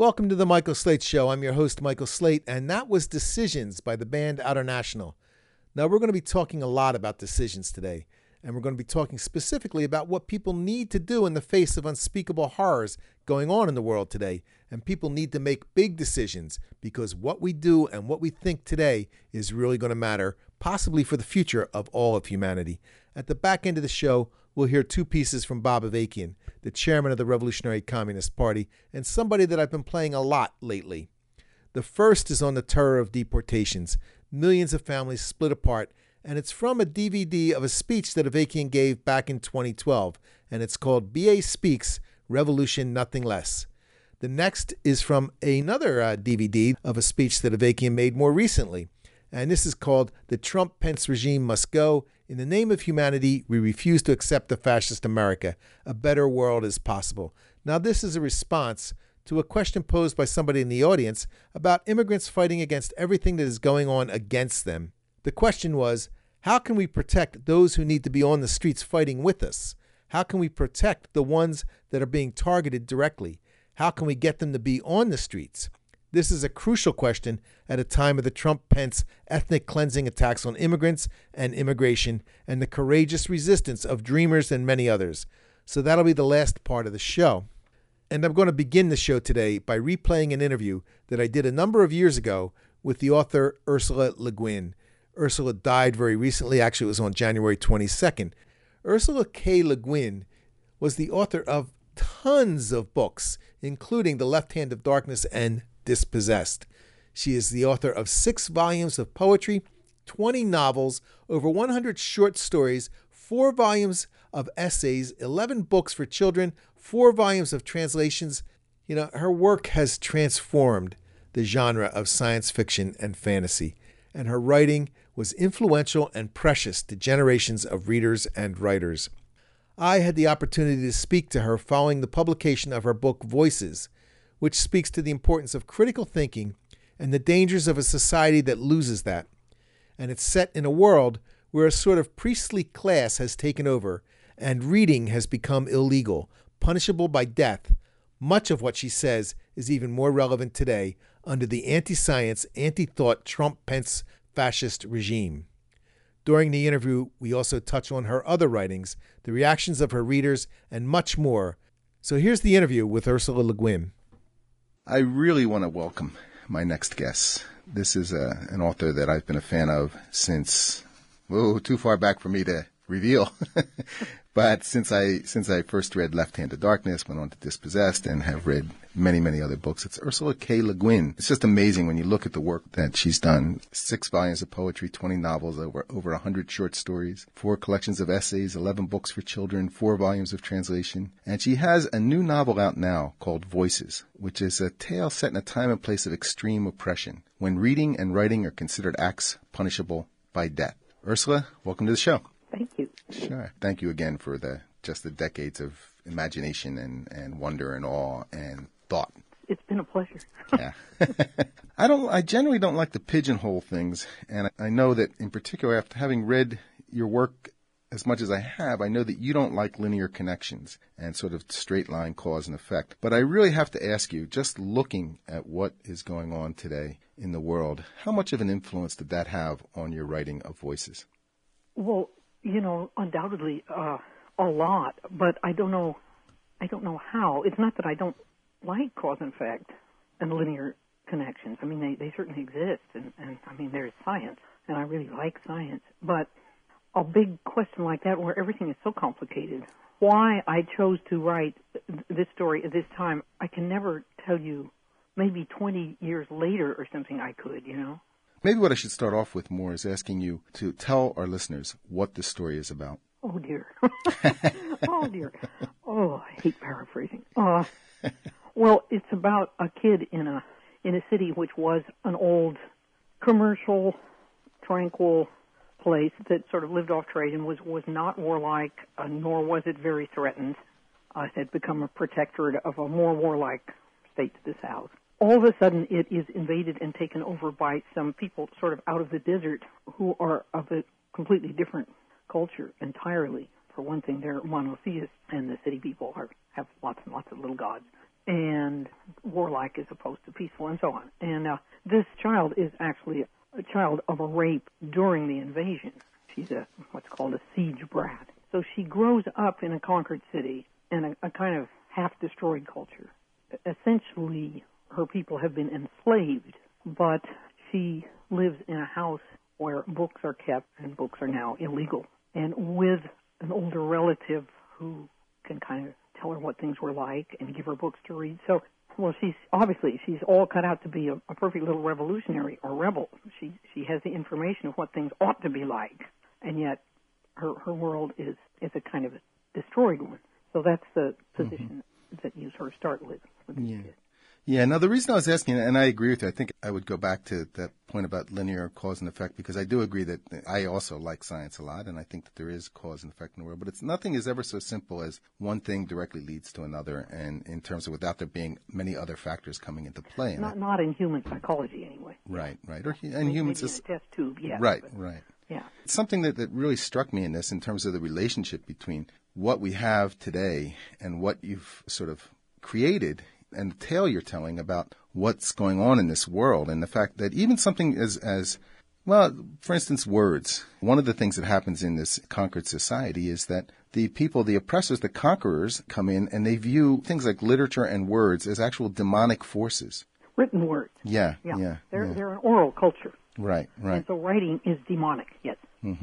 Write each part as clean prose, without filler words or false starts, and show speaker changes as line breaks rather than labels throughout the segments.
Welcome to the Michael Slate Show. I'm your host, Michael Slate, and that was Decisions by the band Outer National. Now, we're going to be talking a lot about decisions today, and we're going to be talking specifically about what people need to do in the face of unspeakable horrors going on in the world today. And people need to make big decisions because what we do and what we think today is really going to matter, possibly for the future of all of humanity. At the back end of the show, we'll hear two pieces from Bob Avakian, the chairman of the Revolutionary Communist Party, and somebody that I've been playing a lot lately. The first is on the terror of deportations, millions of families split apart, and it's from a DVD of a speech that Avakian gave back in 2012, and it's called BA Speaks, Revolution Nothing Less. The next is from another DVD of a speech that Avakian made more recently, and this is called The Trump-Pence Regime Must Go. In the name of humanity, we refuse to accept the fascist America. A better world is possible. Now, this is a response to a question posed by somebody in the audience about immigrants fighting against everything that is going on against them. The question was, how can we protect those who need to be on the streets fighting with us? How can we protect the ones that are being targeted directly? How can we get them to be on the streets? This is a crucial question at a time of the Trump-Pence ethnic cleansing attacks on immigrants and immigration and the courageous resistance of dreamers and many others. So that'll be the last part of the show. And I'm going to begin the show today by replaying an interview that I did a number of years ago with the author Ursula Le Guin. Ursula died very recently. Actually, it was on January 22nd. Ursula K. Le Guin was the author of tons of books, including The Left Hand of Darkness and Dispossessed. She is the author of 6 volumes of poetry, 20 novels, over 100 short stories, 4 volumes of essays, 11 books for children, 4 volumes of translations. You know, her work has transformed the genre of science fiction and fantasy, and her writing was influential and precious to generations of readers and writers. I had the opportunity to speak to her following the publication of her book Voices, which speaks to the importance of critical thinking and the dangers of a society that loses that. And it's set in a world where a sort of priestly class has taken over and reading has become illegal, punishable by death. Much of what she says is even more relevant today under the anti-science, anti-thought Trump-Pence fascist regime. During the interview, we also touch on her other writings, the reactions of her readers, and much more. So here's the interview with Ursula Le Guin.
I really want to welcome my next guest. This is an author that I've been a fan of since, too far back for me to reveal. But since I first read Left Hand of Darkness, went on to Dispossessed, and have read many, many other books, it's Ursula K. Le Guin. It's just amazing when you look at the work that she's done. 6 volumes of poetry, 20 novels, over 100 short stories, 4 collections of essays, 11 books for children, 4 volumes of translation. And she has a new novel out now called Voices, which is a tale set in a time and place of extreme oppression, when reading and writing are considered acts punishable by death. Ursula, welcome to the show.
Thank you.
Sure. Thank you again for the decades of imagination and wonder and awe and thought.
It's been a pleasure.
Yeah. I generally don't like to pigeonhole things, and I know that in particular after having read your work as much as I have, I know that you don't like linear connections and sort of straight line cause and effect. But I really have to ask you, just looking at what is going on today in the world, how much of an influence did that have on your writing of Voices?
Well, undoubtedly a lot, but I don't know how. It's not that I don't like cause and effect and linear connections. I mean, they certainly exist, and I mean, there's science, and I really like science. But a big question like that, where everything is so complicated, why I chose to write this story at this time, I can never tell you. Maybe 20 years later or something I could,
Maybe what I should start off with more is asking you to tell our listeners what this story is about.
Oh, dear. Oh, dear. Oh, I hate paraphrasing. Well, it's about a kid in a city which was an old commercial, tranquil place that sort of lived off trade and was not warlike, nor was it very threatened. It had become a protectorate of a more warlike state to the south. All of a sudden, it is invaded and taken over by some people sort of out of the desert who are of a completely different culture entirely. For one thing, they're monotheists, and the city people have lots and lots of little gods. And warlike as opposed to peaceful, and so on. And this child is actually a child of a rape during the invasion. She's what's called a siege brat. So she grows up in a conquered city in a kind of half-destroyed culture. Essentially, her people have been enslaved, but she lives in a house where books are kept, and books are now illegal, and with an older relative who can kind of tell her what things were like and give her books to read. So, well, she's all cut out to be a perfect little revolutionary or rebel. She has the information of what things ought to be like, and yet her world is a kind of a destroyed one. So that's the position that you sort of start with these kids.
Yeah, now the reason I was asking, and I agree with you, I think I would go back to that point about linear cause and effect, because I do agree that I also like science a lot, and I think that there is cause and effect in the world, but nothing is ever so simple as one thing directly leads to another, and in terms of without there being many other factors coming into play.
Not in human psychology, anyway.
Right. And humans
is a test tube, yeah.
Right.
Yeah.
It's something that really struck me in this in terms of the relationship between what we have today and what you've sort of created and the tale you're telling about what's going on in this world, and the fact that even something as well, for instance, words. One of the things that happens in this conquered society is that the people, the oppressors, the conquerors, come in and they view things like literature and words as actual demonic forces.
Written words.
Yeah.
They're an oral culture.
Right.
And so writing is demonic, yes,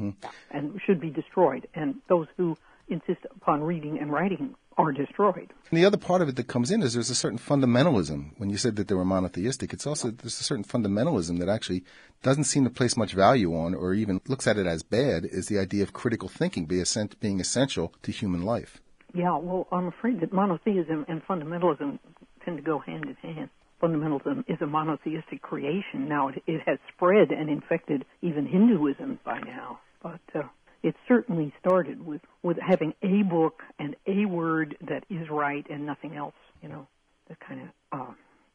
and should be destroyed. And those who insist upon reading and writing are destroyed.
And the other part of it that comes in is there's a certain fundamentalism. When you said that they were monotheistic, it's also there's a certain fundamentalism that actually doesn't seem to place much value on, or even looks at it as bad, is the idea of critical thinking being essential to human life.
Yeah, well, I'm afraid that monotheism and fundamentalism tend to go hand in hand. Fundamentalism is a monotheistic creation. Now, it has spread and infected even Hinduism by now, but it certainly started with having a book and a word that is right and nothing else, the kind of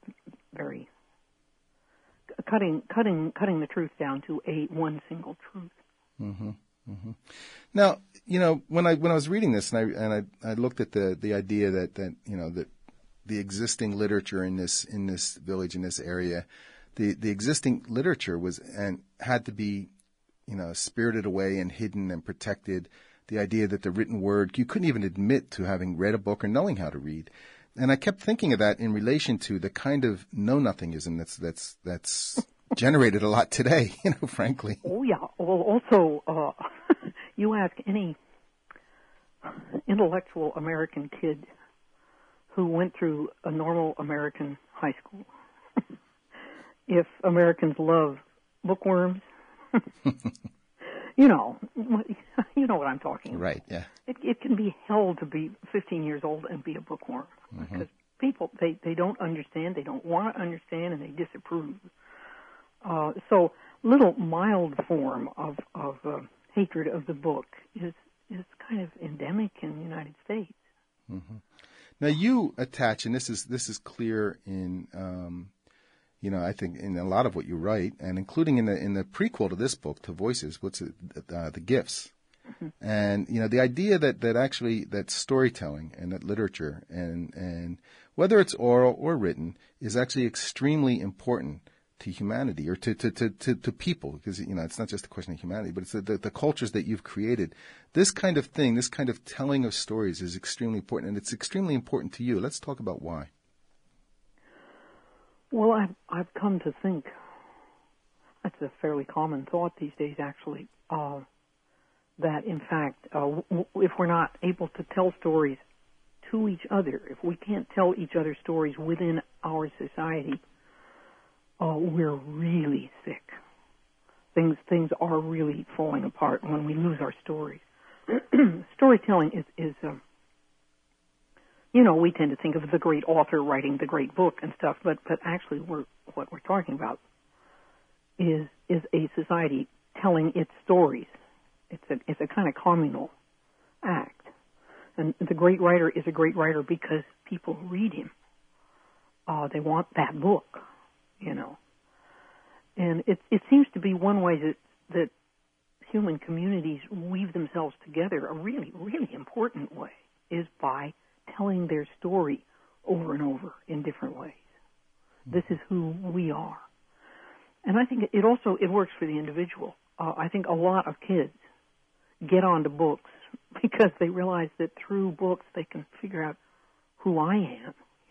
very cutting the truth down to one single truth.
Now, when I was reading this and I looked at the idea that the existing literature in this village, in this area, the existing literature was and had to be spirited away and hidden and protected. The idea that the written word, you couldn't even admit to having read a book or knowing how to read. And I kept thinking of that in relation to the kind of know-nothingism that's generated a lot today, frankly.
Oh, yeah. Well, also, you ask any intellectual American kid who went through a normal American high school if Americans love bookworms. you know what I'm talking about.
Right, yeah.
It can be hell to be 15 years old and be a bookworm because people, they don't understand, they don't want to understand, and they disapprove. So little mild form of hatred of the book is kind of endemic in the United States.
Now you attach, and this is clear in I think in a lot of what you write, and including in the prequel to this book, to Voices, the gifts, and the idea that actually that storytelling and that literature and whether it's oral or written is actually extremely important to humanity or to people, because it's not just a question of humanity, but it's the cultures that you've created. This kind of thing, this kind of telling of stories is extremely important, and it's extremely important to you. Let's talk about why. Well,
I've come to think that's a fairly common thought these days, actually, that in fact, if we're not able to tell stories to each other, if we can't tell each other stories within our society, we're really sick. Things are really falling apart when we lose our stories. Storytelling is we tend to think of the great author writing the great book and stuff, but actually what we're talking about is a society telling its stories. It's a kind of communal act. And the great writer is a great writer because people read him. They want that book. And it seems to be one way that human communities weave themselves together, a really, really important way, is by telling their story over and over in different ways. This is who we are. And I think it works for the individual. I think a lot of kids get onto books because they realize that through books they can figure out who I am.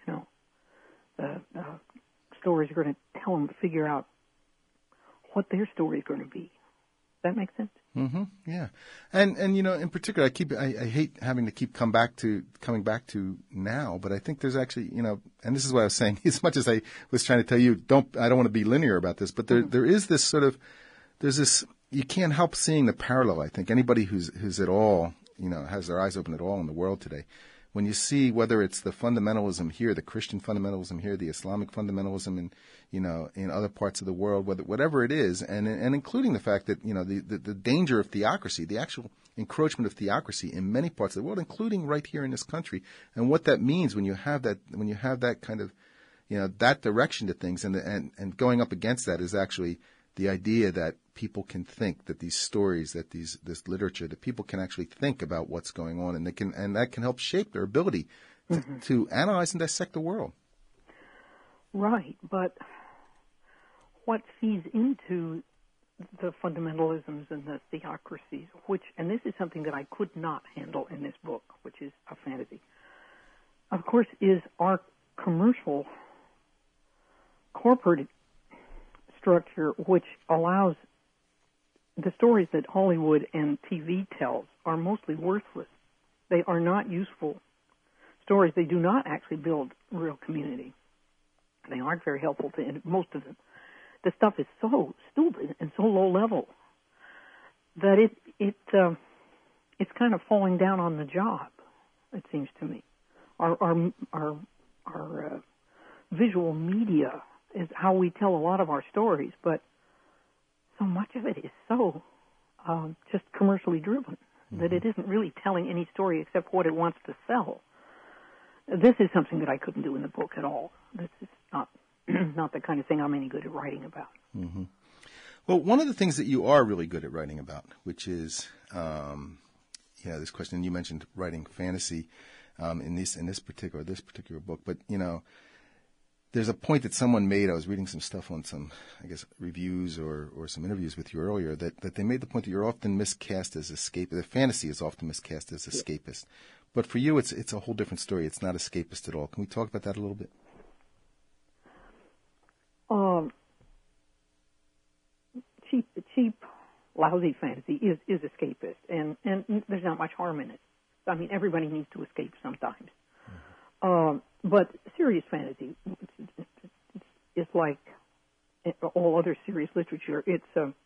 Stories are going to tell them to figure out what their story is going to be. Does that make sense?
Mm-hmm. Yeah, and in particular, I hate having to keep coming back to now, but I think there's actually and this is what I was saying. As much as I was trying to tell you, I don't want to be linear about this, but there is this there's this, you can't help seeing the parallel. I think anybody who's at all has their eyes open at all in the world today, when you see whether it's the fundamentalism here, the Christian fundamentalism here, the Islamic fundamentalism in other parts of the world, whatever it is, and including the fact that the danger of theocracy, the actual encroachment of theocracy in many parts of the world, including right here in this country, and what that means when you have that kind of that direction to things, and going up against that is actually the idea that people can think, that these stories, that this literature, that people can actually think about what's going on, and that can help shape their ability to analyze and dissect the world.
Right, but what feeds into the fundamentalisms and the theocracies, and this is something that I could not handle in this book, which is a fantasy, of course, is our commercial corporate structure, which allows the stories that Hollywood and TV tells are mostly worthless. They are not useful stories. They do not actually build real community. They aren't very helpful to most of them. The stuff is so stupid and so low level that it's kind of falling down on the job, it seems to me. Our visual media is how we tell a lot of our stories, but so much of it is so just commercially driven that it isn't really telling any story except what it wants to sell. This is something that I couldn't do in the book at all. This is not the kind of thing I'm any good at writing about.
Mm-hmm. Well, one of the things that you are really good at writing about, which is this question, you mentioned writing fantasy in this particular book, but there's a point that someone made. I was reading some stuff on some, I guess, reviews or some interviews with you earlier that they made the point that you're often miscast as escapist. The fantasy is often miscast as escapist, but for you, it's a whole different story. It's not escapist at all. Can we talk about that a little bit?
Cheap, lousy fantasy is escapist, and there's not much harm in it. I mean, everybody needs to escape sometimes. But serious fantasy, it's like all other serious literature. It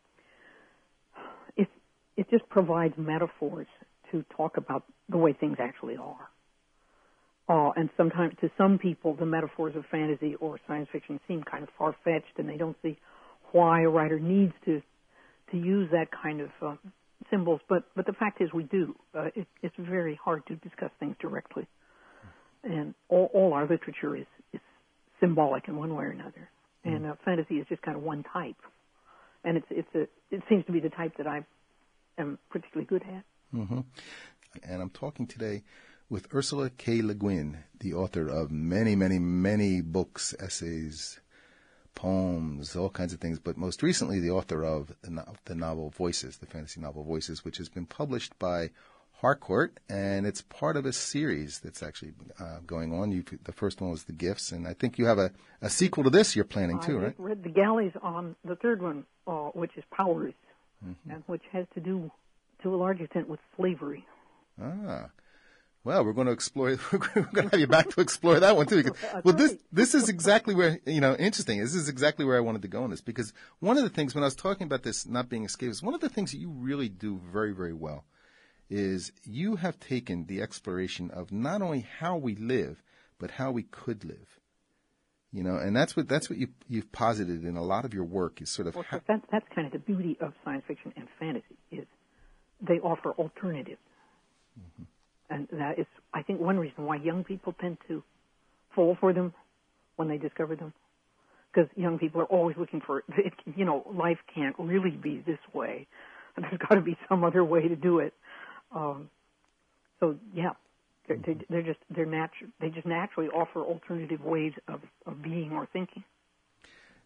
just provides metaphors to talk about the way things actually are. And sometimes, to some people, the metaphors of fantasy or science fiction seem kind of far-fetched, and they don't see why a writer needs to use that kind of symbols. But the fact is, we do. It's very hard to discuss things directly. And all our literature is symbolic in one way or another, and fantasy is just kind of one type, and it seems to be the type that I am particularly good at.
Mm-hmm. And I'm talking today with Ursula K. Le Guin, the author of many, many, many books, essays, poems, all kinds of things, but most recently the author of the novel Voices, the fantasy novel Voices, which has been published by Harcourt, and it's part of a series that's actually going on. The first one was The Gifts, and I think you have a sequel to this you're planning too, right?
I read The Galleys on the third one, which is Powers, and which has to do, to a large extent, with slavery.
Ah. Well, we're going to explore. We're going to have you back to explore that one too. Because, this is exactly where interesting. This is exactly where I wanted to go in this, because one of the things when I was talking about this not being escapist, one of the things that you really do very, very well is you have taken the exploration of not only how we live, but how we could live. And that's what you've posited in a lot of your work is sort of.
Well, that's kind of the beauty of science fiction and fantasy is they offer alternatives, and that is, I think, one reason why young people tend to fall for them when they discover them, because young people are always looking for, life can't really be this way, and there's got to be some other way to do it. So yeah, they just naturally offer alternative ways of being or thinking.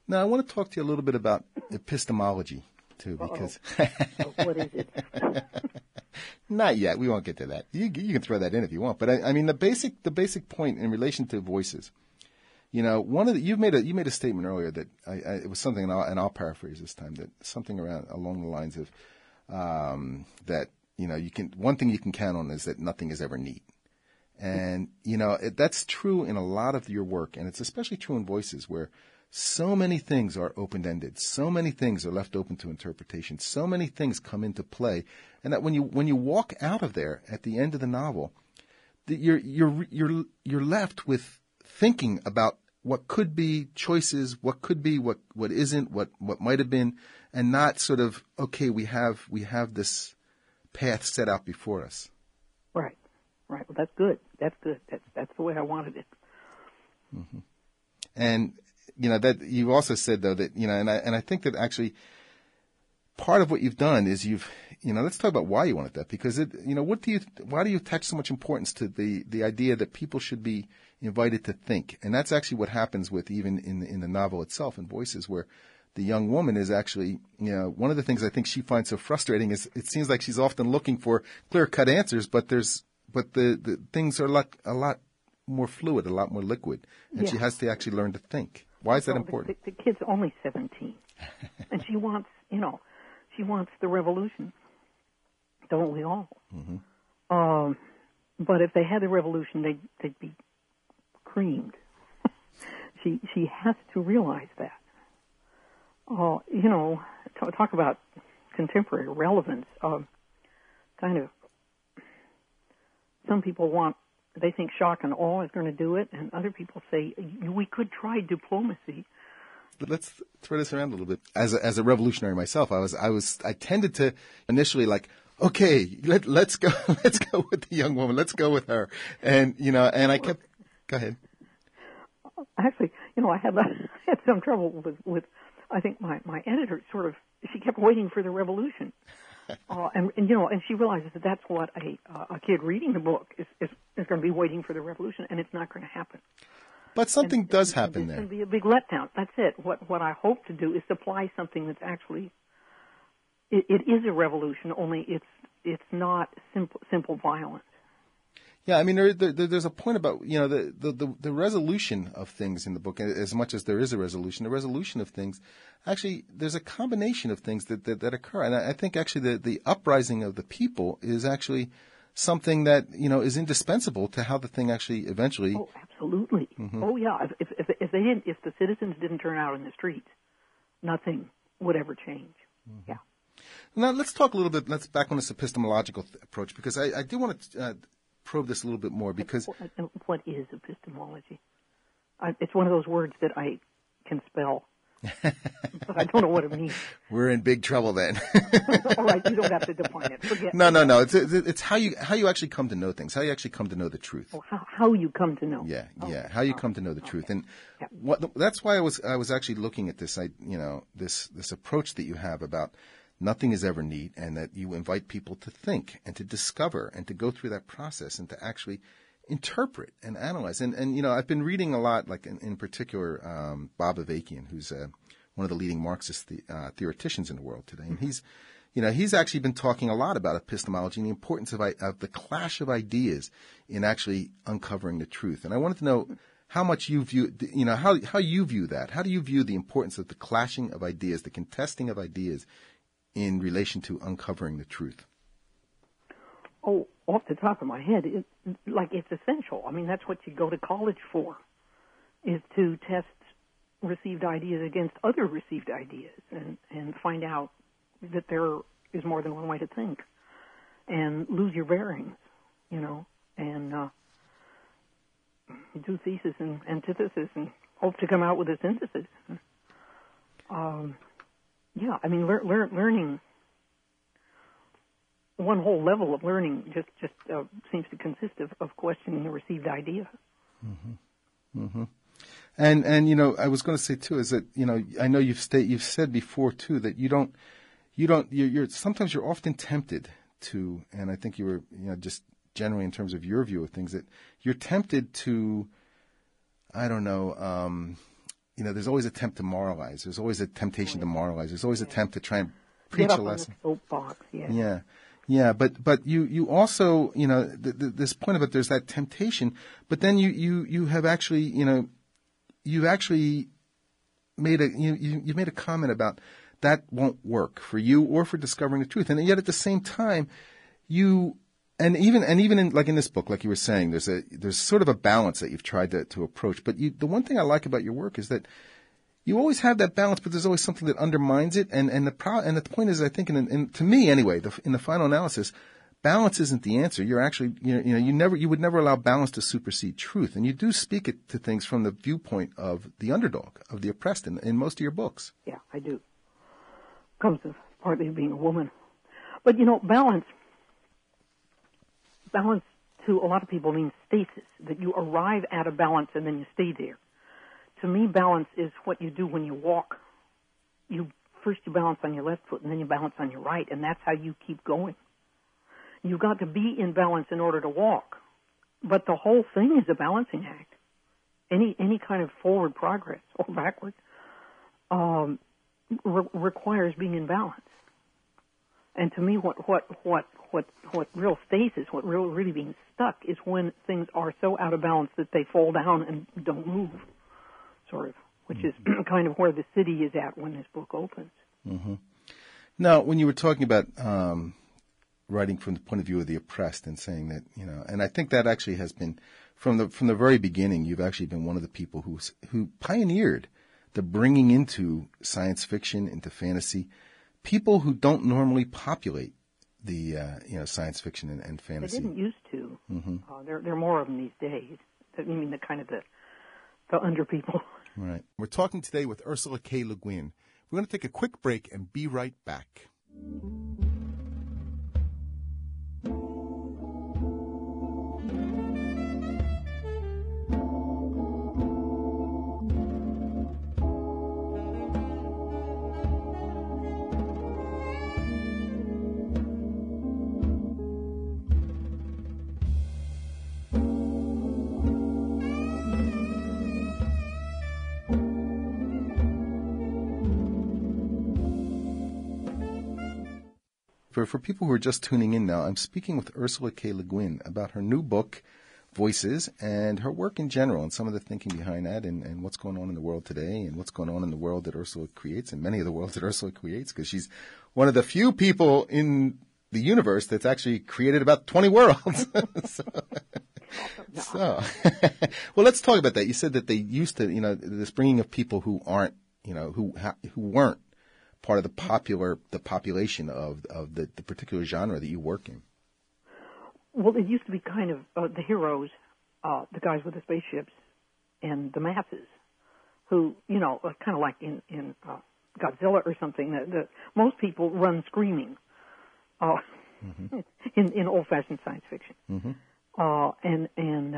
Now, I want to talk to you a little bit about epistemology, too, because...
What is it?
Not yet. We won't get to that. You can throw that in if you want. But I mean, the basic point in relation to voices, you made a statement earlier that it was something, and I'll paraphrase this time, that something along the lines of that one thing you can count on is that nothing is ever neat. And, that's true in a lot of your work, and it's especially true in voices where so many things are open-ended, so many things are left open to interpretation, so many things come into play, and that when you walk out of there at the end of the novel, you're left with thinking about what could be choices, what could be, what isn't, what might have been, and not sort of, okay, we have this path set out before us.
Right. Well, that's good. That's the way I wanted it.
Mm-hmm. And that you also said though that and I think that actually part of what you've done is let's talk about why you wanted that, because why do you attach so much importance to the idea that people should be invited to think? And that's actually what happens with even in the novel itself, in Voices, where the young woman is actually, one of the things I think she finds so frustrating is it seems like she's often looking for clear-cut answers, but the things are a lot more fluid, a lot more liquid, and she has to actually learn to think. Why is that important?
The kid's only 17, and she wants the revolution. Don't we all? Mm-hmm. But if they had the revolution, they'd be creamed. She has to realize that. Talk about contemporary relevance. Kind of, some people they think shock and awe is going to do it, and other people say we could try diplomacy.
But let's throw this around a little bit. As a revolutionary myself, I tended to initially okay, let's go with the young woman, let's go with her, and I kept. Go ahead.
Actually, I had some trouble with I think my editor she kept waiting for the revolution, and she realizes that that's what a kid reading the book is going to be waiting for the revolution, and it's not going to happen.
But something does happen there.
It's going to be a big letdown. That's it. What I hope to do is supply something that's actually it is a revolution, only it's not simple violence.
Yeah, I mean, there's a point about the resolution of things in the book. As much as there is a resolution, the resolution of things, actually, there's a combination of things that occur, and I think actually the uprising of the people is actually something that is indispensable to how the thing actually eventually.
Oh, absolutely. Mm-hmm. Oh, yeah. If the citizens didn't turn out in the streets, nothing would ever change. Mm-hmm. Yeah.
Now let's talk a little bit. Let's back on this epistemological approach, because I do want to probe this a little bit more, because
what is epistemology? It's one of those words that I can spell, but I don't know what it means.
We're in big trouble then.
All right, you don't have to define it. Forget.
No. It's how you actually come to know things, how you actually come to know the truth.
Oh, how you come to know.
Yeah, how you come to know the truth, and that's why I was actually looking at this, this approach that you have about. Nothing is ever neat, and that you invite people to think and to discover and to go through that process and to actually interpret and analyze. And I've been reading a lot, like in particular, Bob Avakian, who's one of the leading Marxist theoreticians in the world today. And he's actually been talking a lot about epistemology and the importance of the clash of ideas in actually uncovering the truth. And I wanted to know how much you view, how you view that. How do you view the importance of the clashing of ideas, the contesting of ideas in relation to uncovering the truth?
Oh, off the top of my head, it's essential. I mean, that's what you go to college for, is to test received ideas against other received ideas and find out that there is more than one way to think and lose your bearings, and do thesis and antithesis and hope to come out with a synthesis. Yeah, I mean, learning, one whole level of learning just seems to consist of questioning the received idea.
Mm-hmm. Mm-hmm. And I was going to say too is that I know you've said before too that you're sometimes you're often tempted to, and I think you were just generally in terms of your view of things, that you're tempted to, I don't know, there's always an attempt to moralize. There's always a temptation to moralize. There's always an attempt to try and preach a lesson.
On the soapbox, yeah.
Yeah. Yeah, but you also, this point about there's that temptation, but then you have actually, you've actually made you made a comment about that won't work for you or for discovering the truth. And yet at the same time, and even in this book, like you were saying, there's sort of a balance that you've tried to approach. But the one thing I like about your work is that you always have that balance, but there's always something that undermines it. And the point is, I think, to me anyway, in the final analysis, balance isn't the answer. You're actually, you would never allow balance to supersede truth. And you do speak it to things from the viewpoint of the underdog, of the oppressed in most of your books.
Yeah, I do. Comes to partly being a woman. But, balance to a lot of people means stasis, that you arrive at a balance and then you stay there. To me, balance is what you do when you walk. First you balance on your left foot and then you balance on your right, and that's how you keep going. You've got to be in balance in order to walk. But the whole thing is a balancing act. Any kind of forward progress or backward requires being in balance. And to me, what real stasis, what really being stuck, is when things are so out of balance that they fall down and don't move, sort of, which is kind of where the city is at when this book opens.
Mm-hmm. Now, when you were talking about writing from the point of view of the oppressed and saying that, and I think that actually has been from the very beginning. You've actually been one of the people who pioneered the bringing into science fiction, into fantasy, people who don't normally populate the science fiction and fantasy.
They didn't used to.
Mm-hmm.
There are more of them these days. I mean, the under people.
Right.
We're talking today with Ursula K. Le Guin. We're going to take a quick break and be right back.
For people who are just tuning in now, I'm speaking with Ursula K. Le Guin about her new book, Voices, and her work in general and some of the thinking behind that and what's going on in the world today and what's going on in the world that Ursula creates and many of the worlds that Ursula creates, because she's one of the few people in the universe that's actually created about 20 worlds. So well, let's talk about that. You said that they used to, this bringing of people who aren't, who weren't part of the population of the particular genre that you work in.
Well, it used to be kind of the heroes, the guys with the spaceships, and the masses, who, kind of like in Godzilla or something. Most people run screaming in old-fashioned science fiction.
Mm-hmm.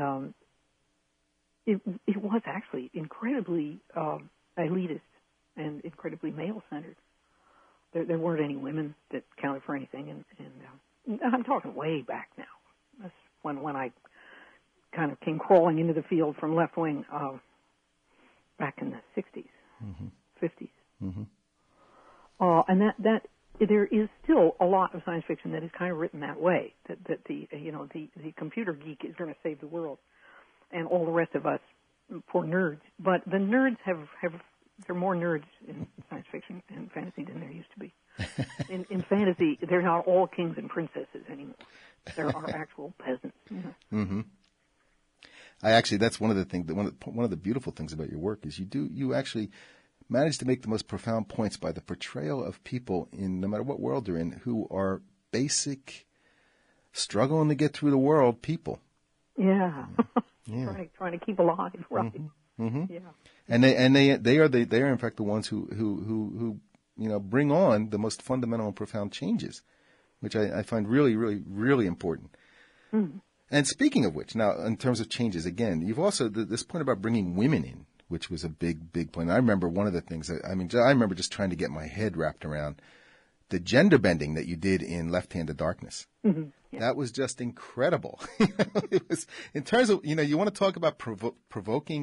It was actually incredibly elitist and incredibly male-centered. There weren't any women that counted for anything, and I'm talking way back now. That's when I kind of came crawling into the field from left wing back in the 60s, 50s.
Mm-hmm.
And that there is still a lot of science fiction that is kind of written that way, that the computer geek is going to save the world, and all the rest of us poor nerds. But the nerds have there are more nerds in science fiction and fantasy than there used to be. In fantasy, they're not all kings and princesses anymore. There are actual peasants.
Mm-hmm. That's one of the things. One of the beautiful things about your work is you actually manage to make the most profound points by the portrayal of people in no matter what world they're in who are basic, struggling to get through the world people.
Yeah.
Yeah.
Trying to keep alive, right?
Mm-hmm. Mm-hmm.
Yeah.
And they are in fact the ones who bring on the most fundamental and profound changes, which I find really, really, really important.
Mm-hmm.
And speaking of which, now in terms of changes, again, you've also this point about bringing women in, which was a big, big point. I remember one of the things. I remember just trying to get my head wrapped around the gender bending that you did in Left Hand of Darkness.
Mm-hmm. Yeah.
That was just incredible. It was in terms of you want to talk about provoking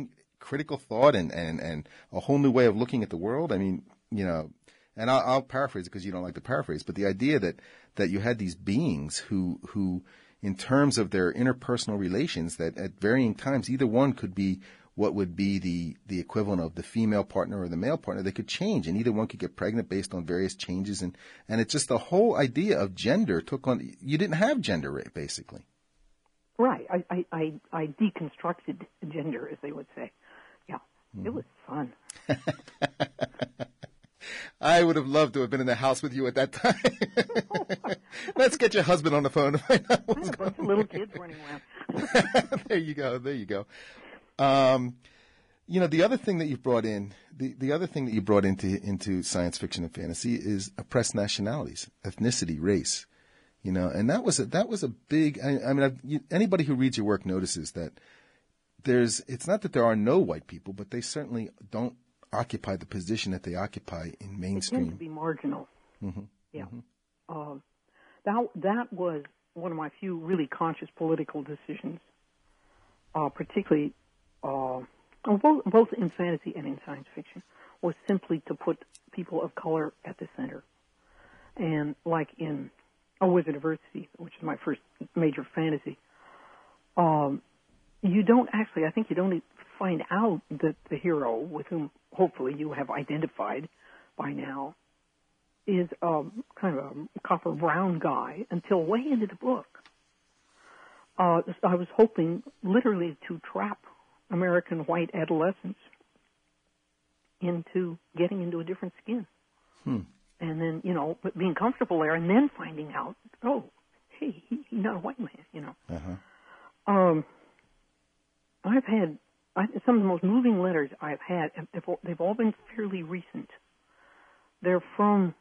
critical thought and a whole new way of looking at the world. I mean, and I'll paraphrase it because you don't like to paraphrase, but the idea that you had these beings who in terms of their interpersonal relations, that at varying times either one could be what would be the equivalent of the female partner or the male partner. They could change, and either one could get pregnant based on various changes. And it's just the whole idea of gender took on. You didn't have gender, basically.
Right. I deconstructed gender, as they would say. Yeah. It was fun.
I would have loved to have been in the house with you at that time. Let's get your husband on the phone to find out what's
a bunch of little kids running around.
There you go. The other thing that you've brought in, the other thing that you brought into science fiction and fantasy is oppressed nationalities, ethnicity, race. And that was a big. Anybody who reads your work notices that it's not that there are no white people, but they certainly don't occupy the position that they occupy in mainstream.
They tend to be marginal.
Mm-hmm.
Yeah.
Mm-hmm.
That was one of my few really conscious political decisions, particularly both in fantasy and in science fiction, was simply to put people of color at the center. And like in A Wizard of Earthsea, which is my first major fantasy, I think you don't find out that the hero, with whom hopefully you have identified by now, is kind of a copper brown guy until way into the book. I was hoping literally to trap American white adolescents into getting into a different skin. And then, being comfortable there and then finding out, oh, hey, he's not a white man,
Uh-huh.
I've had some of the most moving letters I've had, they've all been fairly recent. They're from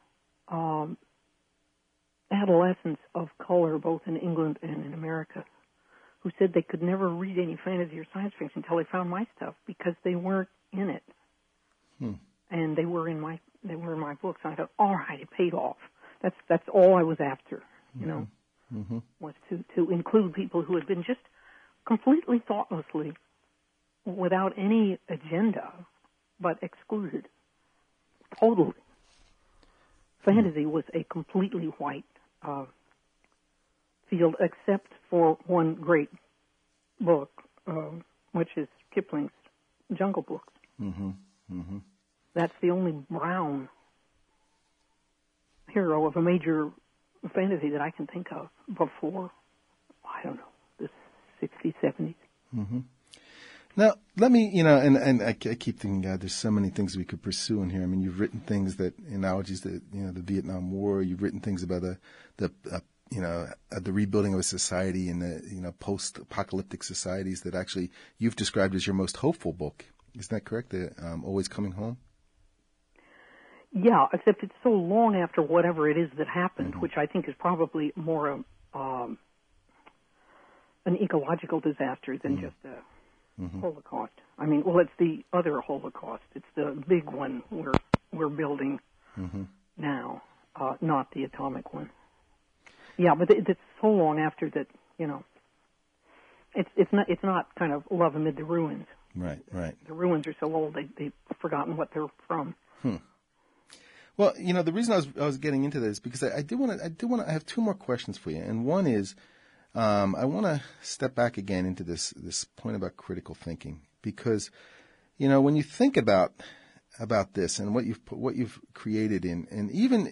adolescents of color, both in England and in America, who said they could never read any fantasy or science fiction until they found my stuff because they weren't in it. And they were in my books. And I thought, all right, it paid off. That's all I was after,
Mm-hmm.
was to include people who had been just completely thoughtlessly, without any agenda, but excluded. Totally. Fantasy was a completely white field, except for one great book, which is Kipling's Jungle Books.
Mm-hmm. Mm-hmm.
That's the only brown hero of a major fantasy that I can think of before, I don't know, the 60s, 70s.
Mm-hmm. Now, let me, and I keep thinking, God, there's so many things we could pursue in here. I mean, you've written things analogies to, the Vietnam War. You've written things about the rebuilding of a society and the, post-apocalyptic societies that actually you've described as your most hopeful book. Isn't that correct? The Always Coming Home?
Yeah, except it's so long after whatever it is that happened, which I think is probably more an ecological disaster than just a Holocaust. I mean, well, it's the other Holocaust. It's the big one we're building now, not the atomic one. Yeah, but it's so long after that, it's not kind of Love Amid the Ruins.
Right.
The ruins are so old they've forgotten what they're from.
Well, the reason I was getting into this is because I have two more questions for you, and one is I want to step back again into this point about critical thinking, because when you think about this and what you've created and even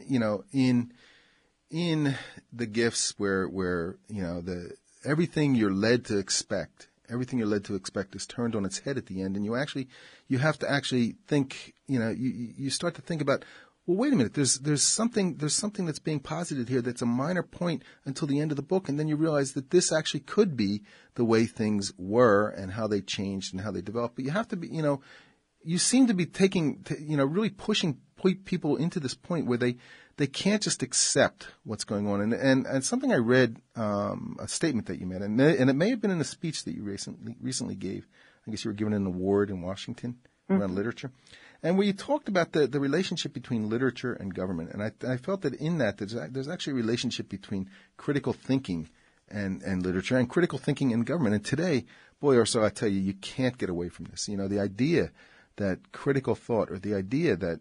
in the gifts where everything you're led to expect is turned on its head at the end, and you have to actually think, you start to think about, well, wait a minute, there's something that's being posited here that's a minor point until the end of the book, and then you realize that this actually could be the way things were and how they changed and how they developed. But you have to be, you seem to be really pushing people into this point where they can't just accept what's going on. And something I read, a statement that you made, and it may have been in a speech that you recently gave. I guess you were given an award in Washington around literature. And we talked about the relationship between literature and government. And I felt that in that there's actually a relationship between critical thinking and literature and critical thinking and government. And today, boy, Ursula, I tell you, you can't get away from this. The idea that critical thought, or the idea that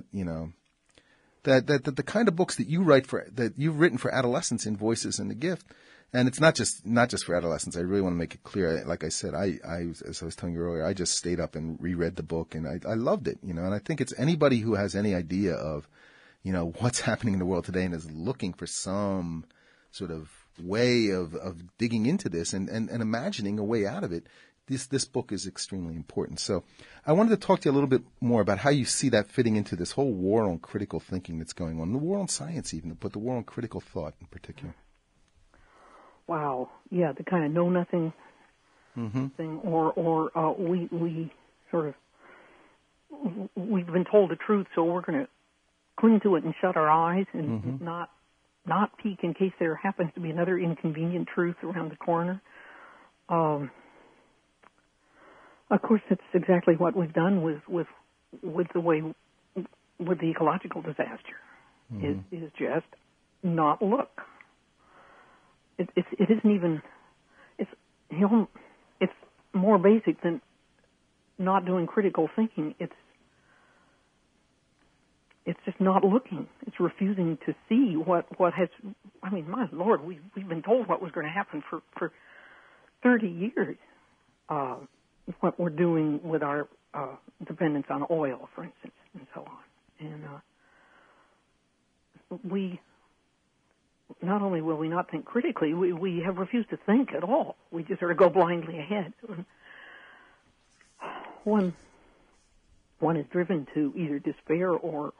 the kind of books that you've written for adolescents in Voices and the Gift, and it's not just for adolescents. I really want to make it clear. Like I said, as I was telling you earlier, I just stayed up and reread the book, and I loved it. And I think it's anybody who has any idea of, what's happening in the world today and is looking for some sort of way of digging into this and imagining a way out of it. This book is extremely important. So I wanted to talk to you a little bit more about how you see that fitting into this whole war on critical thinking that's going on, the war on science even, but the war on critical thought in particular.
Wow. Yeah, the kind of know-nothing thing, or we sort of, we've been told the truth, so we're going to cling to it and shut our eyes and not peek in case there happens to be another inconvenient truth around the corner. Of course, that's exactly what we've done with the ecological disaster. Is just not look. It isn't even. It's more basic than not doing critical thinking. It's just not looking. It's refusing to see what has. I mean, my Lord, we've been told what was going to happen for 30 years. What we're doing with our dependence on oil, for instance, and so on. And we not only will we not think critically, we have refused to think at all. We just sort of go blindly ahead. One is driven to either despair or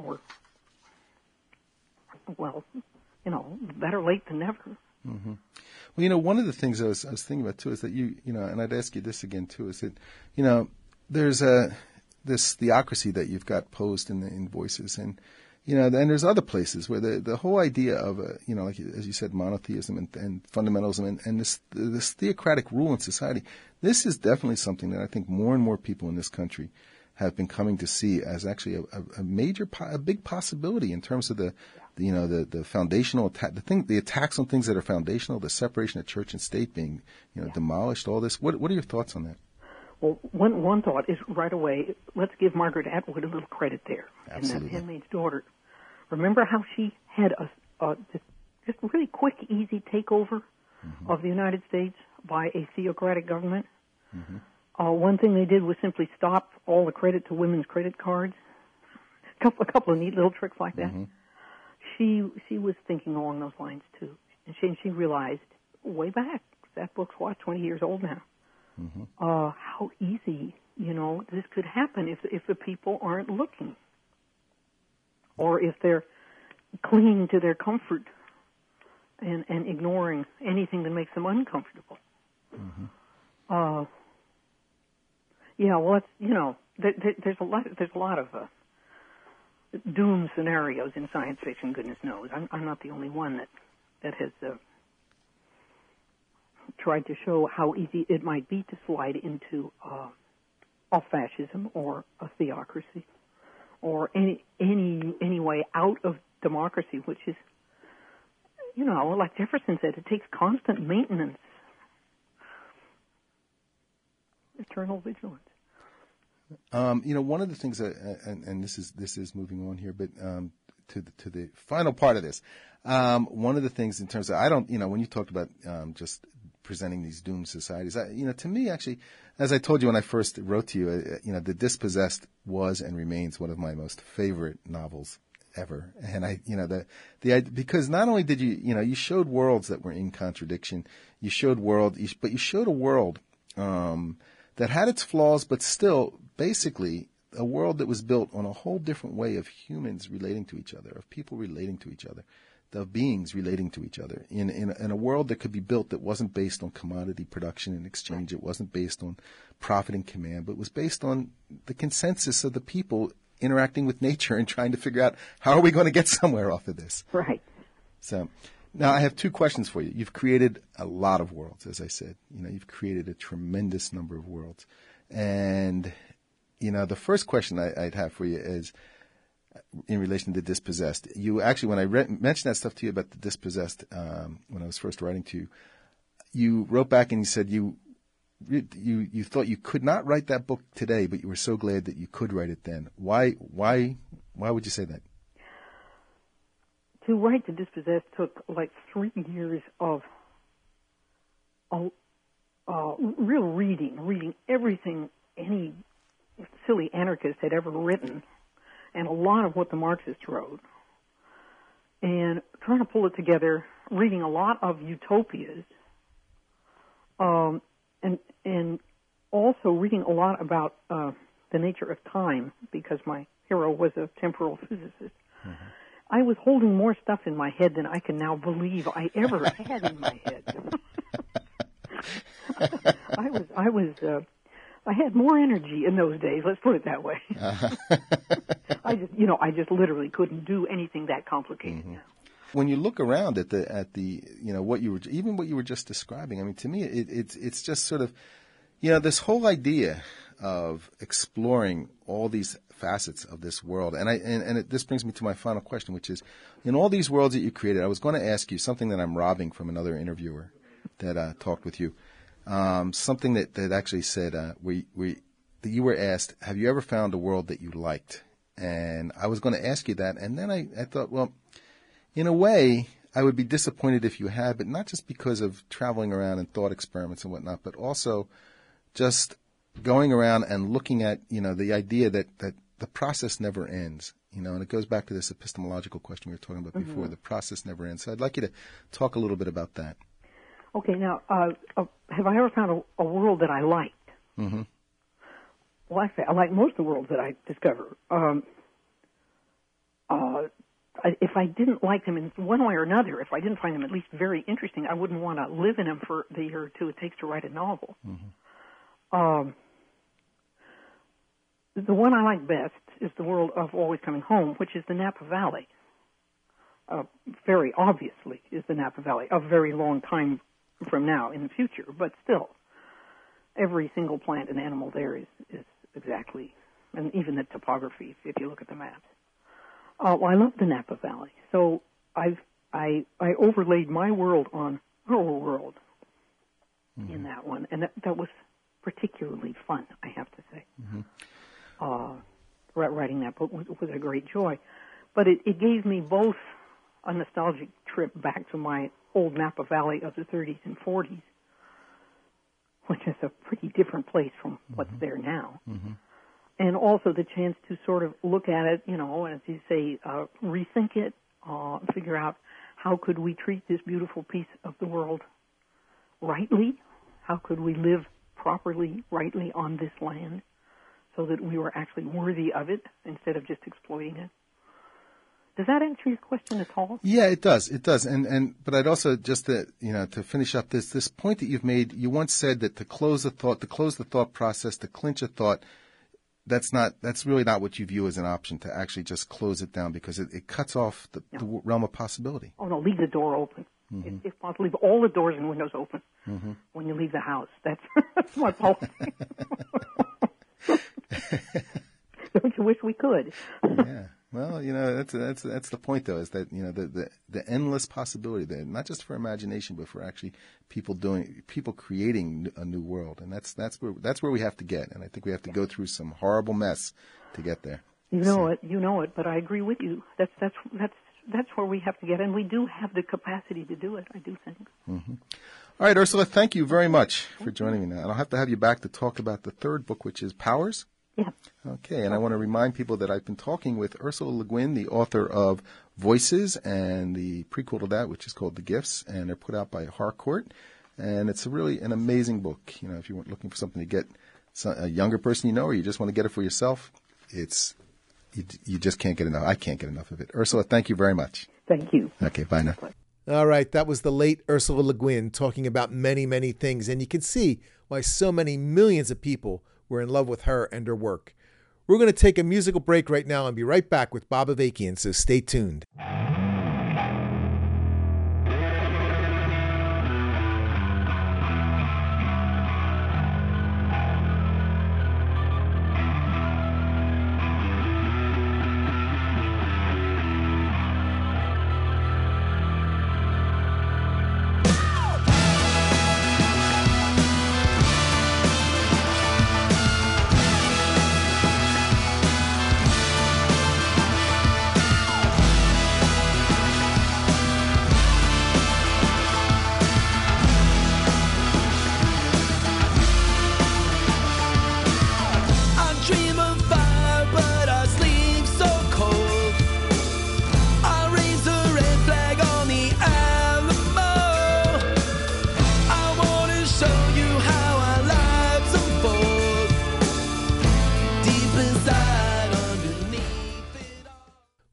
well, better late than never.
Mm-hmm. Well, one of the things I was thinking about too is that and I'd ask you this again too, is that there's this theocracy that you've got posed in Voices, and and there's other places where the whole idea of like as you said, monotheism and fundamentalism and this theocratic rule in society. This is definitely something that I think more and more people in this country have been coming to see as actually a big possibility in terms of the foundational attack, the attacks on things that are foundational, the separation of church and state being, demolished, all this. What are your thoughts on that?
Well, one thought is right away, let's give Margaret Atwood a little credit there.
Absolutely.
In that Handmaid's Daughter. Remember how she had just really quick, easy takeover of the United States by a theocratic government? Mm-hmm. One thing they did was simply stop all the credit to women's credit cards. A couple of neat little tricks like that. Mm-hmm. She was thinking along those lines too, and she realized way back, that book's 20 years old now. Mm-hmm. How easy this could happen if the people aren't looking, or if they're clinging to their comfort and ignoring anything that makes them uncomfortable. Mm-hmm. Yeah, well, there's a lot of doom scenarios in science fiction. Goodness knows, I'm not the only one that has tried to show how easy it might be to slide into a fascism or a theocracy or any way out of democracy, which is, like Jefferson said, it takes constant maintenance, eternal vigilance.
One of the things that, and this is moving on here, but to the final part of this, one of the things in terms of when you talked about just presenting these doomed societies, to me actually, as I told you when I first wrote to you, The Dispossessed was and remains one of my most favorite novels ever, and because not only did you showed worlds that were in contradiction, but you showed a world that had its flaws, but still basically a world that was built on a whole different way of humans relating to each other, of people relating to each other, of beings relating to each other, in a world that could be built that wasn't based on commodity production and exchange. It wasn't based on profit and command, but was based on the consensus of the people interacting with nature and trying to figure out how are we going to get somewhere off of this.
Right.
So now I have two questions for you. You've created a lot of worlds, as I said. You've created a tremendous number of worlds. And, the first question I'd have for you is in relation to Dispossessed. You actually, when I mentioned that stuff to you about The Dispossessed, when I was first writing to you, you wrote back and you said you you thought you could not write that book today, but you were so glad that you could write it then. Why would you say that?
To write The Dispossessed took like 3 years of real reading everything any silly anarchist had ever written, and a lot of what the Marxists wrote, and trying to pull it together, reading a lot of utopias, and also reading a lot about the nature of time, because my hero was a temporal physicist. Mm-hmm. I was holding more stuff in my head than I can now believe I ever had in my head. I had more energy in those days. Let's put it that way. I just literally couldn't do anything that complicated. Mm-hmm.
When you look around at the what you were just describing, I mean, to me, it's just sort of, this whole idea of exploring all these facets of this world. And this brings me to my final question, which is, in all these worlds that you created, I was going to ask you something that I'm robbing from another interviewer that talked with you. Something that actually said, that you were asked, have you ever found a world that you liked? And I was going to ask you that. And then I thought, well, in a way, I would be disappointed if you had, but not just because of traveling around and thought experiments and whatnot, but also just going around and looking at, the idea that the process never ends, and it goes back to this epistemological question we were talking about before. The process never ends. So I'd like you to talk a little bit about that.
Okay, now, have I ever found a world that I liked? Mm-hmm. Well, I like most of the worlds that I discover. If I didn't like them in one way or another, if I didn't find them at least very interesting, I wouldn't want to live in them for the year or two it takes to write a novel. Mm-hmm. The one I like best is the world of Always Coming Home, which is the Napa Valley. Very obviously is the Napa Valley, a very long time from now in the future, but still, every single plant and animal there is exactly, and even the topography, if you look at the maps. Well, I love the Napa Valley, so I overlaid my world on her world in that one, and that was particularly fun, I have to say. Mm-hmm. Writing that book was a great joy, but it gave me both a nostalgic trip back to my old Napa Valley of the 30s and 40s, which is a pretty different place from what's there now. Mm-hmm. And also the chance to sort of look at it, as you say, rethink it, figure out how could we treat this beautiful piece of the world rightly? How could we live properly, rightly on this land so that we were actually worthy of it instead of just exploiting it? Does that answer your question at all?
Yeah, it does. It does. But I'd also just to finish up this point that you've made. You once said that to close the thought process, to clinch a thought, that's really not what you view as an option, to actually just close it down, because it cuts off the realm of possibility.
Oh no, leave the door open. Mm-hmm. If possible, leave all the doors and windows open when you leave the house. That's my policy. Don't you wish we could?
Yeah. Well, that's the point, though, is that the endless possibility there, not just for imagination, but for actually people creating a new world, and that's where we have to get, and I think we have to go through some horrible mess to get there.
You know it, but I agree with you. That's where we have to get, and we do have the capacity to do it. I do think.
Mm-hmm. All right, Ursula, thank you very much for joining me now, and I'll have to have you back to talk about the third book, which is Powers.
Yeah.
Okay, and I want to remind people that I've been talking with Ursula Le Guin, the author of Voices, and the prequel to that, which is called The Gifts, and they're put out by Harcourt, and it's really an amazing book. If you're looking for something to get a younger person or you just want to get it for yourself, you just can't get enough. I can't get enough of it. Ursula, thank you very much.
Thank you.
Okay, bye now.
All right, that was the late Ursula Le Guin talking about many, many things, and you can see why so many millions of people were in love with her and her work. We're going to take a musical break right now and be right back with Bob Avakian, so stay tuned.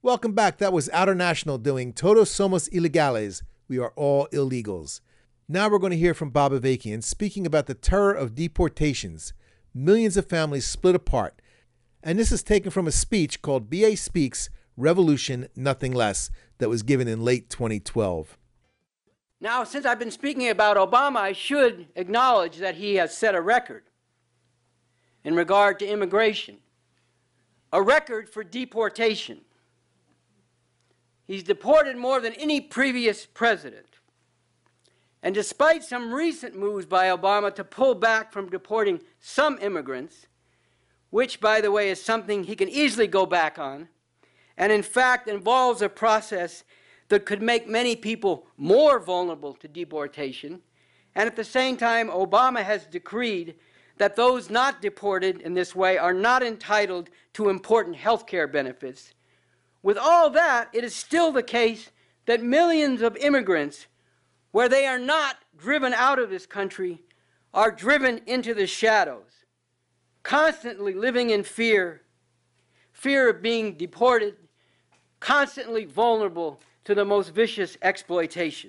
Welcome back. That was Outer National doing Todos Somos Ilegales. We are all illegals. Now we're going to hear from Bob Avakian speaking about the terror of deportations. Millions of families split apart. And this is taken from a speech called BA Speaks, Revolution, Nothing Less, that was given in late 2012.
Now, since I've been speaking about Obama, I should acknowledge that he has set a record in regard to immigration, a record for deportation. He's deported more than any previous president. And despite some recent moves by Obama to pull back from deporting some immigrants, which, by the way, is something he can easily go back on, and in fact involves a process that could make many people more vulnerable to deportation, and at the same time, Obama has decreed that those not deported in this way are not entitled to important health care benefits. With all that, it is still the case that millions of immigrants, where they are not driven out of this country, are driven into the shadows, constantly living in fear of being deported, constantly vulnerable to the most vicious exploitation.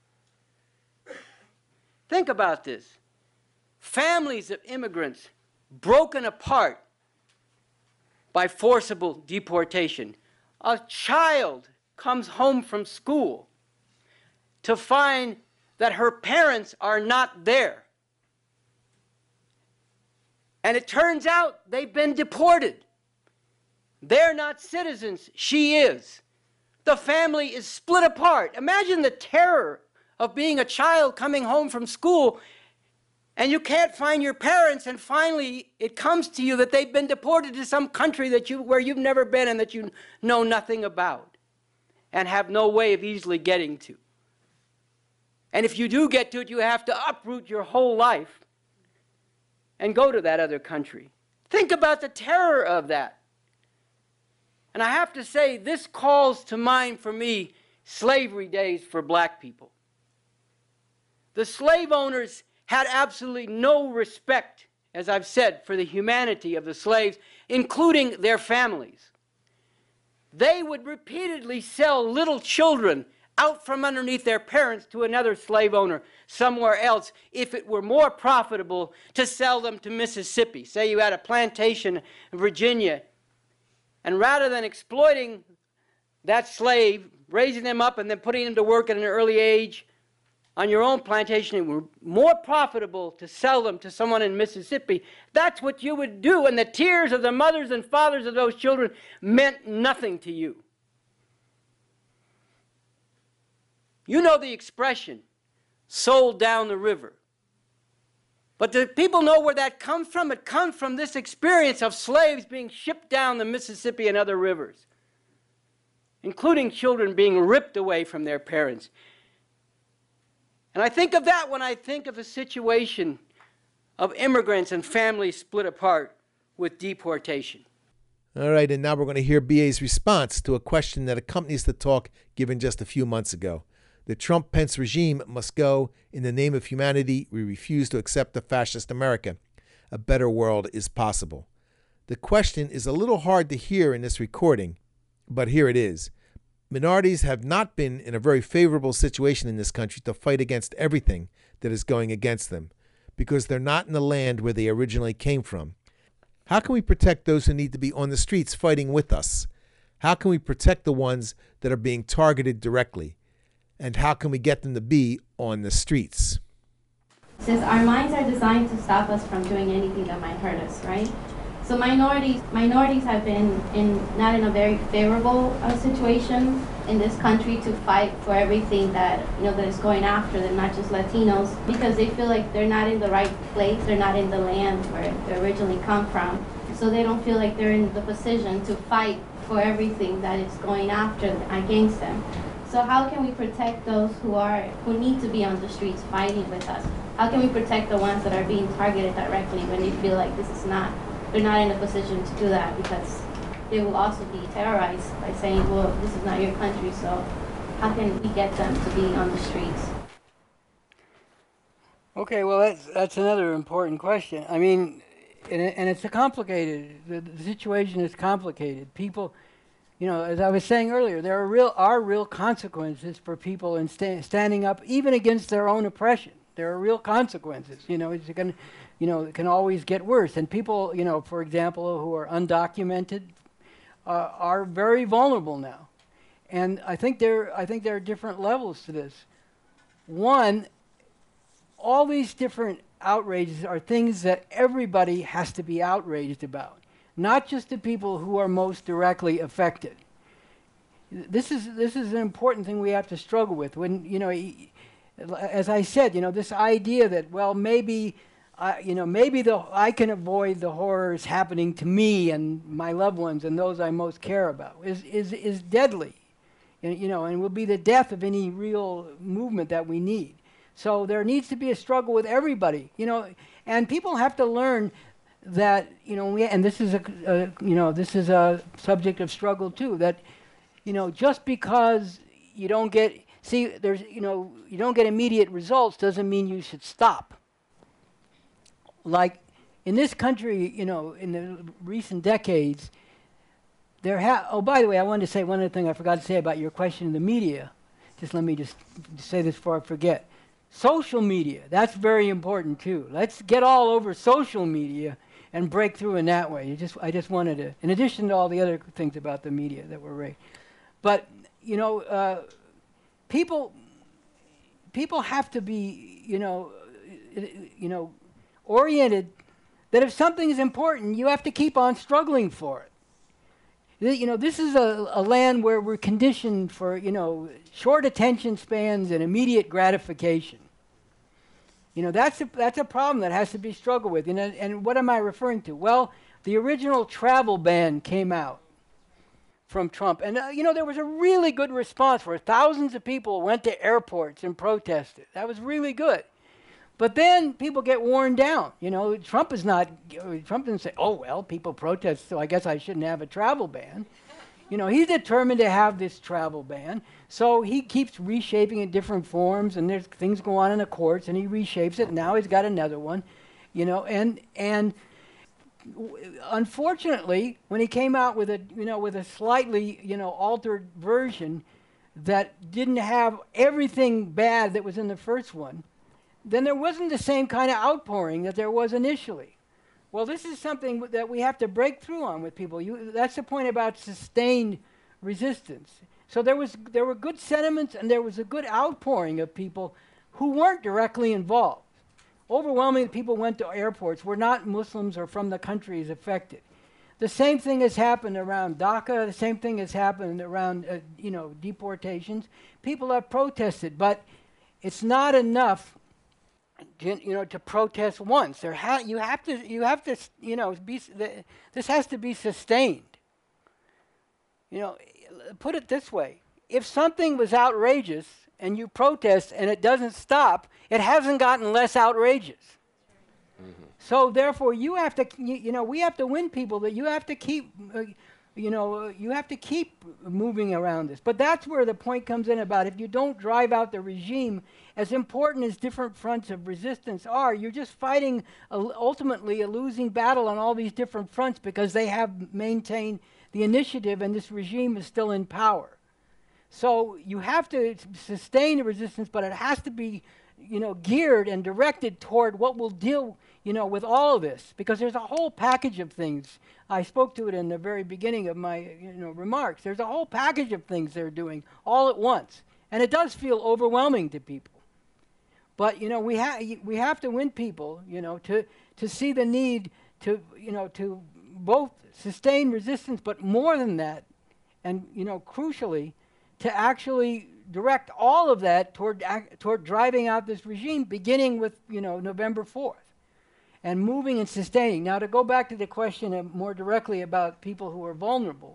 Think about this. Families of immigrants broken apart by forcible deportation. A child comes home from school to find that her parents are not there. And it turns out they've been deported. They're not citizens, she is. The family is split apart. Imagine the terror of being a child coming home from school and you can't find your parents, and finally it comes to you that they've been deported to some country where you've never been and that you know nothing about and have no way of easily getting to. And if you do get to it, you have to uproot your whole life and go to that other country. Think about the terror of that. And I have to say, this calls to mind for me slavery days for black people. The slave owners had absolutely no respect, as I've said, for the humanity of the slaves, including their families. They would repeatedly sell little children out from underneath their parents to another slave owner somewhere else if it were more profitable to sell them to Mississippi. Say you had a plantation in Virginia, and rather than exploiting that slave, raising them up and then putting them to work at an early age on your own plantation, it were more profitable to sell them to someone in Mississippi. That's what you would do, and the tears of the mothers and fathers of those children meant nothing to you. You know the expression, sold down the river. But do people know where that comes from? It comes from this experience of slaves being shipped down the Mississippi and other rivers, including children being ripped away from their parents. And I think of that when I think of the situation of immigrants and families split apart with deportation.
All right, and now we're going to hear BA's response to a question that accompanies the talk given just a few months ago. The Trump-Pence regime must go. In the name of humanity, we refuse to accept a fascist America. A better world is possible. The question is a little hard to hear in this recording, but here it is. Minorities have not been in a very favorable situation in this country to fight against everything that is going against them, because they're not in the land where they originally came from. How can we protect those who need to be on the streets fighting with us? How can we protect the ones that are being targeted directly? And how can we get them to be on the streets?
Since our minds are designed to stop us from doing anything that might hurt us, right? So minorities have been not in a very favorable situation in this country to fight for everything that that is going after them, not just Latinos, because they feel like they're not in the right place, they're not in the land where they originally come from. So they don't feel like they're in the position to fight for everything that is going after against them. So how can we protect those who need to be on the streets fighting with us? How can we protect the ones that are being targeted directly when they feel like they're not in a position to do that, because they will also be terrorized by saying, well, this is not your country, so how can we get them to be on the streets?
Okay, well, that's another important question. I mean, and it's complicated. The situation is complicated. People You know, as I was saying earlier, there are real consequences for people in standing up, even against their own oppression. There are real consequences. You know, it can always get worse. And people, you know, for example, who are undocumented, are very vulnerable now. And I think there are different levels to this. One, all these different outrages are things that everybody has to be outraged about, not just the people who are most directly affected. This is an important thing we have to struggle with. When, you know, as I said, you know, this idea that, well, maybe I can avoid the horrors happening to me and my loved ones and those I most care about is deadly, you know, and will be the death of any real movement that we need. So there needs to be a struggle with everybody, you know, and people have to learn that, you know, and this is a subject of struggle too, that, you know, just because you don't get immediate results doesn't mean you should stop. Like in this country, you know, in the recent decades, oh, by the way, I wanted to say one other thing I forgot to say about your question in the media. Just let me just say this before I forget. Social media, that's very important too. Let's get all over social media and break through in that way. I just wanted to, in addition to all the other things about the media that were raised. But, you know, people have to be, you know, oriented that if something is important, you have to keep on struggling for it. You know, this is a land where we're conditioned for, you know, short attention spans and immediate gratification. You know, that's a problem that has to be struggled with. You know, and what am I referring to? Well, the original travel ban came out from Trump. And, you know, there was a really good response where thousands of people went to airports and protested. That was really good. But then people get worn down. You know, Trump didn't say, oh, well, people protest, so I guess I shouldn't have a travel ban. You know, he's determined to have this travel ban. So he keeps reshaping in different forms, and there's things go on in the courts, and he reshapes it. Now he's got another one, you know, and unfortunately, when he came out with a slightly, you know, altered version that didn't have everything bad that was in the first one, then there wasn't the same kind of outpouring that there was initially. Well, this is something that we have to break through on with people. That's the point about sustained resistance. So there were good sentiments, and there was a good outpouring of people who weren't directly involved. Overwhelmingly, people went to airports were not Muslims or from the countries affected. The same thing has happened around DACA. The same thing has happened around, you know, deportations. People have protested, but it's not enough, you know, to protest once. You have to, you know, this has to be sustained. You know, put it this way: if something was outrageous and you protest and it doesn't stop, it hasn't gotten less outrageous. Mm-hmm. So therefore, you have to, you know, we have to win people. That you have to keep, you have to keep moving around this. But that's where the point comes in about if you don't drive out the regime, as important as different fronts of resistance are, you're just fighting ultimately a losing battle on all these different fronts because they have maintained the initiative and this regime is still in power. So you have to sustain the resistance, but it has to be, you know, geared and directed toward what will deal, you know, with all of this, because there's a whole package of things. I spoke to it in the very beginning of my, you know, remarks. There's a whole package of things they're doing all at once, and it does feel overwhelming to people. But, you know, we have to win people, you know, to see the need to, you know, to both sustain resistance, but more than that, and, you know, crucially, to actually direct all of that toward driving out this regime, beginning with, you know, November 4th, and moving and sustaining. Now, to go back to the question more directly about people who are vulnerable,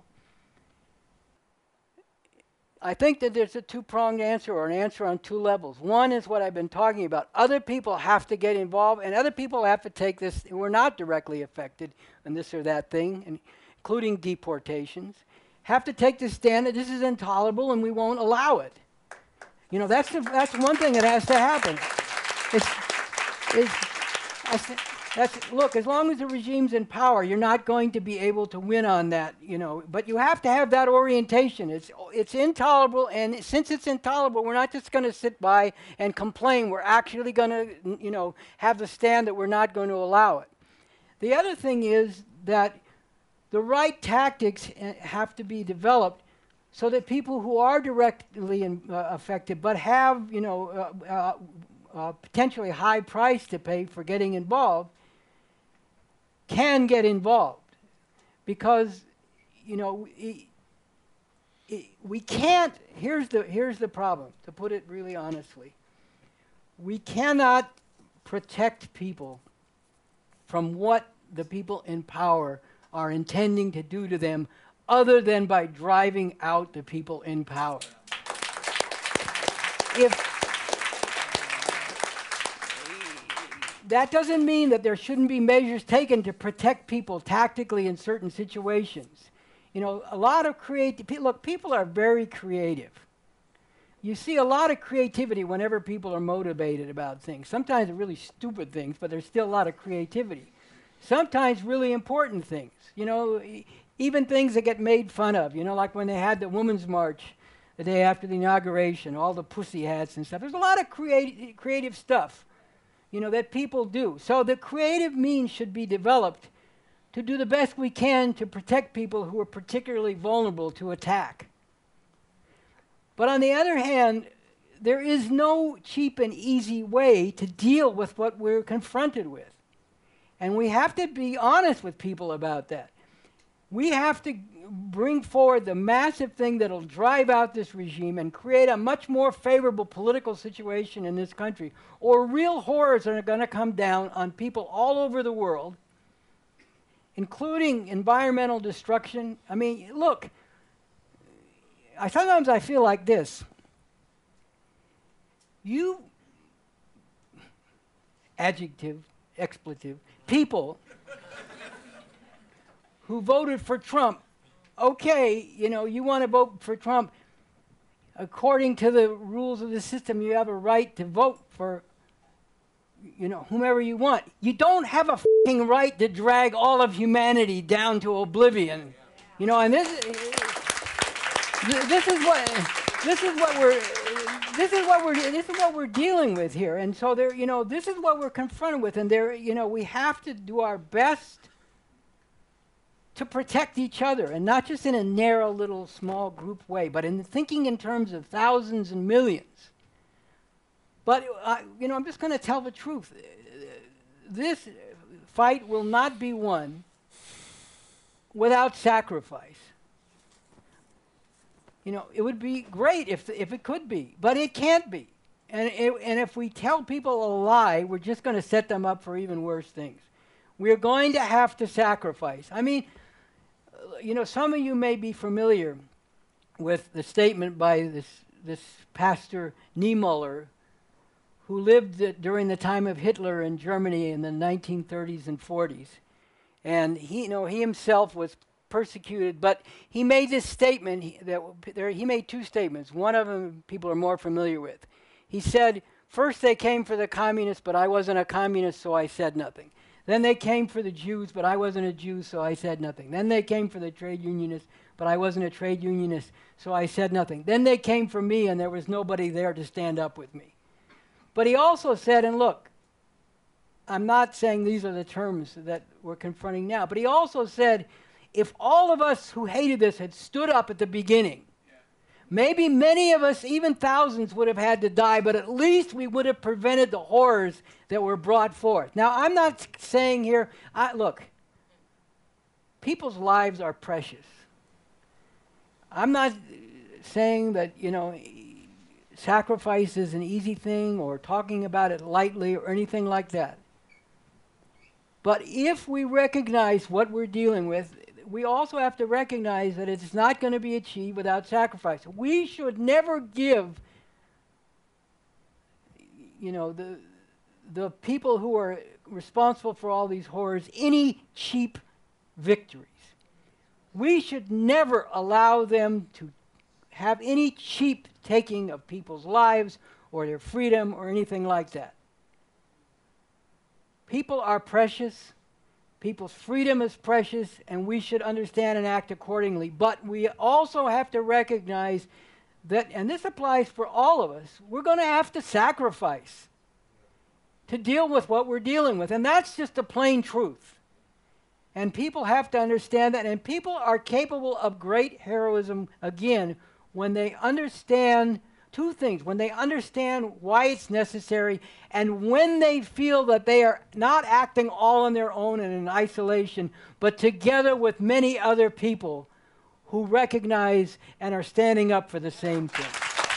I think that there's a two-pronged answer, or an answer on two levels. One is what I've been talking about. Other people have to get involved, and other people have to take this who are not directly affected in this or that thing, including deportations, have to take this stand that this is intolerable and we won't allow it. You know, that's one thing that has to happen. Look, as long as the regime's in power, you're not going to be able to win on that, But you have to have that orientation. It's intolerable, and since it's intolerable, we're not just going to sit by and complain. We're actually going to, have the stand that we're not going to allow it. The other thing is that the right tactics have to be developed so that people who are directly affected but have, potentially high price to pay for getting involved can get involved, because we can't. Here's the problem, to put it really honestly. We cannot protect people from what the people in power are intending to do to them other than by driving out the people in power. That doesn't mean that there shouldn't be measures taken to protect people tactically in certain situations. A lot of look, people are very creative. You see a lot of creativity whenever people are motivated about things. Sometimes really stupid things, but there's still a lot of creativity. Sometimes really important things, even things that get made fun of, like when they had the Women's March the day after the inauguration, all the pussy hats and stuff. There's a lot of creative stuff that people do. So the creative means should be developed to do the best we can to protect people who are particularly vulnerable to attack. But on the other hand, there is no cheap and easy way to deal with what we're confronted with. And we have to be honest with people about that. We have to bring forward the massive thing that'll drive out this regime and create a much more favorable political situation in this country, or real horrors are going to come down on people all over the world, including environmental destruction. I mean, look, sometimes I feel like this. Adjective, expletive, people who voted for Trump, okay, you want to vote for Trump. According to the rules of the system, you have a right to vote for, whomever you want. You don't have a f***ing right to drag all of humanity down to oblivion. And this is what we're dealing with here. And so this is what we're confronted with, and we have to do our best to protect each other, and not just in a narrow little small group way, but in thinking in terms of thousands and millions. But I'm just going to tell the truth. This fight will not be won without sacrifice. It would be great if it could be, but it can't be. And if we tell people a lie, we're just going to set them up for even worse things. We're going to have to sacrifice. I mean, some of you may be familiar with the statement by this pastor Niemöller, who lived during the time of Hitler in Germany in the 1930s and 40s. And he himself was persecuted, but he made this statement. He made two statements. One of them people are more familiar with. He said, first they came for the communists, but I wasn't a communist, so I said nothing. Then they came for the Jews, but I wasn't a Jew, so I said nothing. Then they came for the trade unionists, but I wasn't a trade unionist, so I said nothing. Then they came for me, and there was nobody there to stand up with me. But he also said, and look, I'm not saying these are the terms that we're confronting now, but he also said, if all of us who hated this had stood up at the beginning, maybe many of us, even thousands, would have had to die, but at least we would have prevented the horrors that were brought forth. Now, I'm not saying here, look, people's lives are precious. I'm not saying that, sacrifice is an easy thing or talking about it lightly or anything like that. But if we recognize what we're dealing with, we also have to recognize that it's not going to be achieved without sacrifice. We should never give, the people who are responsible for all these horrors any cheap victories. We should never allow them to have any cheap taking of people's lives or their freedom or anything like that. People are precious. People's freedom is precious, and we should understand and act accordingly. But we also have to recognize that, and this applies for all of us, we're going to have to sacrifice to deal with what we're dealing with. And that's just the plain truth. And people have to understand that. And people are capable of great heroism, again, when they understand two things. When they understand why it's necessary, and when they feel that they are not acting all on their own and in isolation, but together with many other people who recognize and are standing up for the same thing.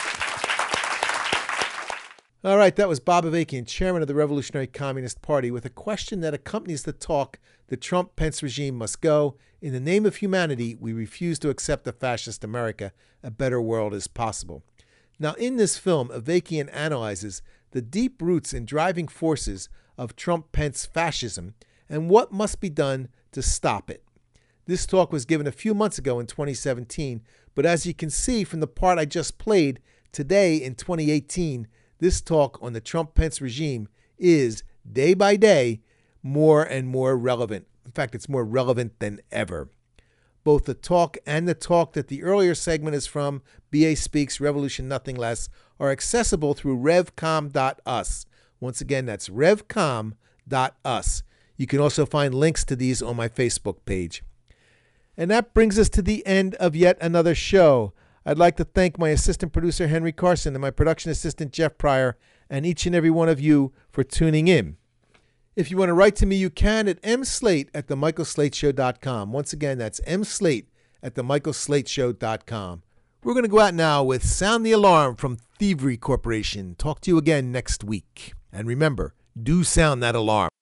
All right, that was Bob Avakian, chairman of the Revolutionary Communist Party, with a question that accompanies the talk: the Trump-Pence regime must go. In the name of humanity, we refuse to accept a fascist America. A better world is possible. Now, in this film, Avakian analyzes the deep roots and driving forces of Trump-Pence fascism and what must be done to stop it. This talk was given a few months ago in 2017, but as you can see from the part I just played, today in 2018, this talk on the Trump-Pence regime is, day by day, more and more relevant. In fact, it's more relevant than ever. Both the talk and the talk that the earlier segment is from, BA Speaks, Revolution Nothing Less, are accessible through revcom.us. Once again, that's revcom.us. You can also find links to these on my Facebook page. And that brings us to the end of yet another show. I'd like to thank my assistant producer, Henry Carson, and my production assistant, Jeff Pryor, and each and every one of you for tuning in. If you want to write to me, you can at mslate@themichaelslateshow.com. Once again, that's mslate@themichaelslateshow.com. We're going to go out now with Sound the Alarm from Thievery Corporation. Talk to you again next week. And remember, do sound that alarm.